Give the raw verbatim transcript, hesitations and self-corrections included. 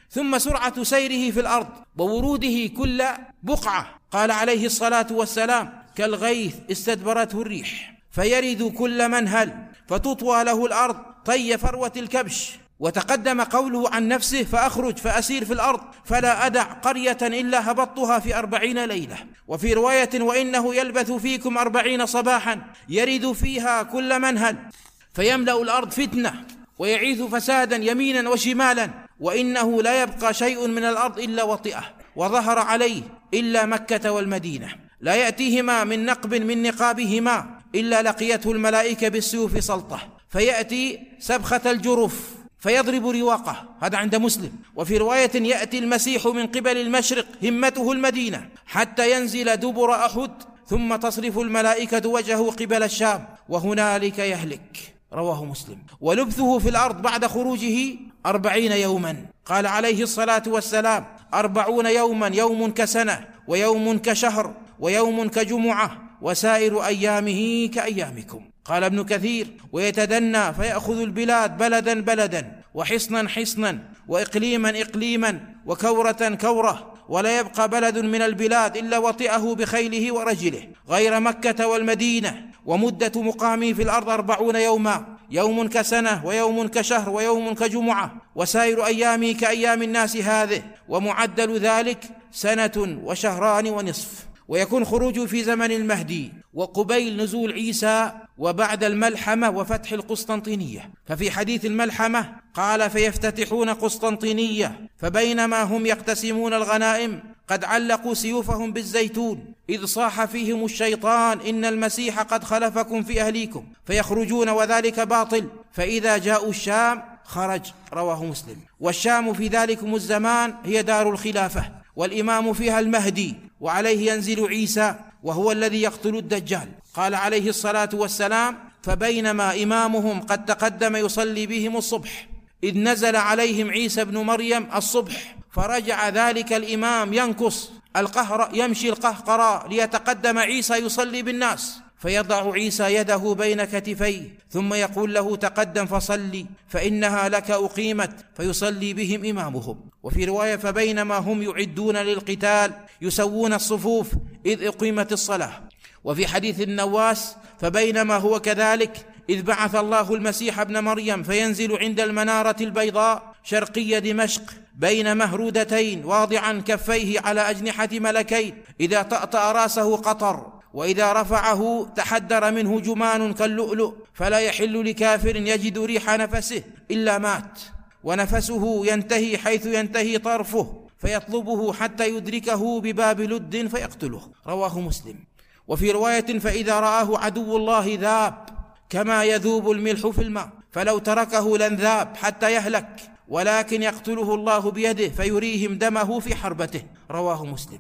ثم سرعة سيره في الأرض ووروده كل بقعة، قال عليه الصلاة والسلام: كالغيث استدبرته الريح، فيرد كل منهل فتطوى له الأرض طي فروة الكبش. وتقدم قوله عن نفسه: فأخرج فأسير في الأرض فلا أدع قرية إلا هبطتها في أربعين ليلة. وفي رواية: وإنه يلبث فيكم أربعين صباحا يرد فيها كل منهل فيملأ الأرض فتنة ويعيث فسادا يمينا وشمالا، وإنه لا يبقى شيء من الأرض إلا وطئه وظهر عليه إلا مكة والمدينة، لا يأتيهما من نقب من نقابهما إلا لقيته الملائكة بالسيوف سلطة، فيأتي سبخة الجرف فيضرب رواقه، هذا عند مسلم. وفي رواية: يأتي المسيح من قبل المشرق همته المدينة حتى ينزل دبر أحد، ثم تصرف الملائكة وجهه قبل الشام وهنالك يهلك. رواه مسلم. ولبثه في الأرض بعد خروجه أربعين يوما، قال عليه الصلاة والسلام: أربعون يوما يوم كسنة ويوم كشهر ويوم كجمعة وسائر أيامه كأيامكم. قال ابن كثير: ويتدنى فيأخذ البلاد بلدا بلدا وحصنا حصنا وإقليما إقليما وكورة كورة، ولا يبقى بلد من البلاد إلا وطئه بخيله ورجله غير مكة والمدينة. ومدة مقامه في الأرض أربعون يوما، يوم كسنة ويوم كشهر ويوم كجمعة وسائر أيامه كأيام الناس هذه، ومعدل ذلك سنة وشهران ونصف. ويكون خروجه في زمن المهدي وقبيل نزول عيسى وبعد الملحمة وفتح القسطنطينية. ففي حديث الملحمة قال: فيفتتحون قسطنطينية فبينما هم يقتسمون الغنائم قد علقوا سيوفهم بالزيتون إذ صاح فيهم الشيطان: إن المسيح قد خلفكم في أهليكم، فيخرجون وذلك باطل، فإذا جاءوا الشام خرج. رواه مسلم. والشام في ذلكم الزمان هي دار الخلافة، والإمام فيها المهدي، وعليه ينزل عيسى وهو الذي يقتل الدجال. قال عليه الصلاة والسلام: فبينما إمامهم قد تقدم يصلي بهم الصبح إذ نزل عليهم عيسى بن مريم الصبح، فرجع ذلك الإمام ينكص القهر يمشي القهقرى ليتقدم عيسى يصلي بالناس، فيضع عيسى يده بين كتفيه ثم يقول له: تقدم فصلي فإنها لك أقيمت، فيصلي بهم إمامهم. وفي رواية: فبينما هم يعدون للقتال يسوون الصفوف إذ أقيمت الصلاة. وفي حديث النواس: فبينما هو كذلك إذ بعث الله المسيح ابن مريم فينزل عند المنارة البيضاء شرقي دمشق بين مهرودتين واضعا كفيه على أجنحة ملكين، إذا طأطأ راسه قطر وإذا رفعه تحدر منه جمان كاللؤلؤ، فلا يحل لكافر يجد ريح نفسه إلا مات، ونفسه ينتهي حيث ينتهي طرفه فيطلبه حتى يدركه بباب لد فيقتله. رواه مسلم. وفي رواية: فإذا رآه عدو الله ذاب كما يذوب الملح في الماء، فلو تركه لنذاب حتى يهلك، ولكن يقتله الله بيده فيريهم دمه في حربته. رواه مسلم.